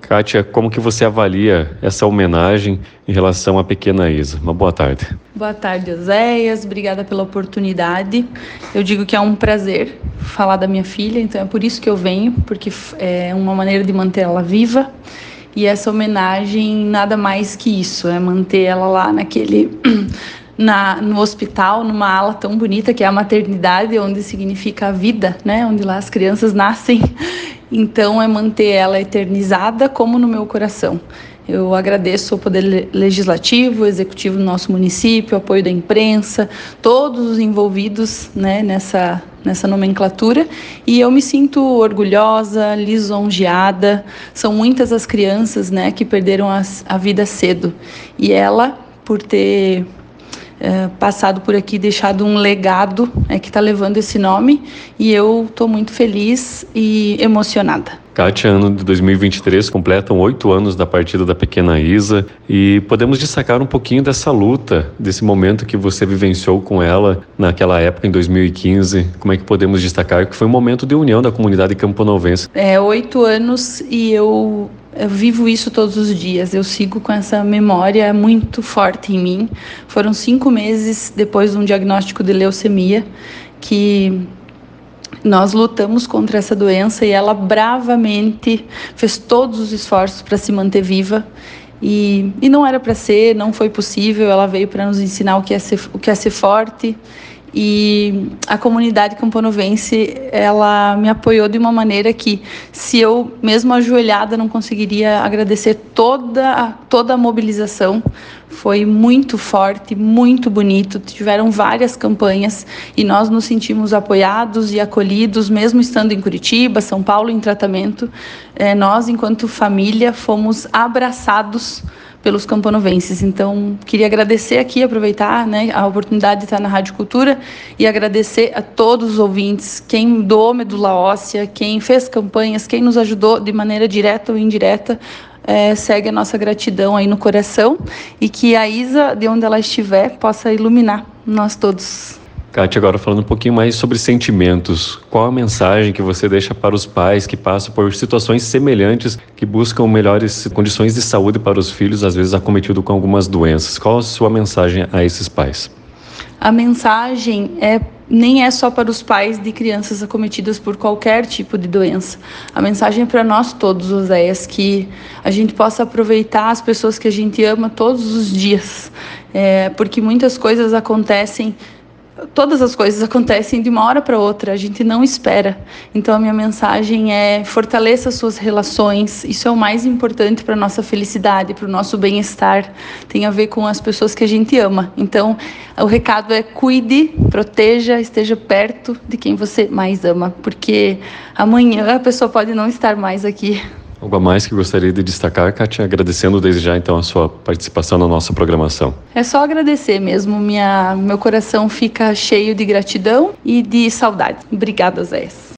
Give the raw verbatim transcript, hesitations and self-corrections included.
Kátia, como que você avalia essa homenagem em relação à pequena Isa? Uma boa tarde. Boa tarde, Oséias. Obrigada pela oportunidade. Eu digo que é um prazer falar da minha filha, então é por isso que eu venho, porque é uma maneira de manter ela viva. E essa homenagem, nada mais que isso, é manter ela lá naquele... Na, no hospital, numa ala tão bonita que é a maternidade, onde significa a vida, né? Onde lá as crianças nascem. Então, é manter ela eternizada como no meu coração. Eu agradeço ao Poder Legislativo, Executivo do nosso município, o apoio da imprensa, todos os envolvidos, né, nessa, nessa nomenclatura. E eu me sinto orgulhosa, lisonjeada. São muitas as crianças, né, que perderam as, a vida cedo. E ela, por ter... É, passado por aqui, deixado um legado é, que está levando esse nome, e eu estou muito feliz e emocionada. Kátia, ano de dois mil e vinte e três completam oito anos da partida da pequena Isa e podemos destacar um pouquinho dessa luta, desse momento que você vivenciou com ela naquela época, em dois mil e quinze. Como é que podemos destacar que foi um momento de união da comunidade camponovense? É, oito anos e eu... Eu vivo isso todos os dias, eu sigo com essa memória muito forte em mim. Foram cinco meses depois de um diagnóstico de leucemia que nós lutamos contra essa doença e ela bravamente fez todos os esforços para se manter viva. E, e não era para ser, não foi possível, ela veio para nos ensinar o que é ser, o que é ser forte. E a comunidade camponovense, ela me apoiou de uma maneira que, se eu, mesmo ajoelhada, não conseguiria agradecer toda, toda a mobilização. Foi muito forte, muito bonito, tiveram várias campanhas e nós nos sentimos apoiados e acolhidos, mesmo estando em Curitiba, São Paulo, em tratamento. É, nós, enquanto família, fomos abraçados pelos camponovenses. Então, queria agradecer aqui, aproveitar, né, a oportunidade de estar na Rádio Cultura e agradecer a todos os ouvintes, quem doou medula óssea, quem fez campanhas, quem nos ajudou de maneira direta ou indireta. É, segue a nossa gratidão aí no coração e que a Isa, de onde ela estiver, possa iluminar nós todos. Kátia, agora falando um pouquinho mais sobre sentimentos, qual a mensagem que você deixa para os pais que passam por situações semelhantes, que buscam melhores condições de saúde para os filhos, às vezes acometidos com algumas doenças? Qual a sua mensagem a esses pais? A mensagem é, nem é só para os pais de crianças acometidas por qualquer tipo de doença. A mensagem é para nós todos, Oséias, que a gente possa aproveitar as pessoas que a gente ama todos os dias, é, porque muitas coisas acontecem. Todas as coisas acontecem de uma hora para outra, a gente não espera. Então a minha mensagem é: fortaleça suas relações, isso é o mais importante para a nossa felicidade, para o nosso bem-estar, tem a ver com as pessoas que a gente ama. Então o recado é: cuide, proteja, esteja perto de quem você mais ama, porque amanhã a pessoa pode não estar mais aqui. Algo a mais que gostaria de destacar, Kátia, agradecendo desde já então a sua participação na nossa programação. É só agradecer mesmo, minha, meu coração fica cheio de gratidão e de saudade. Obrigada, Zé.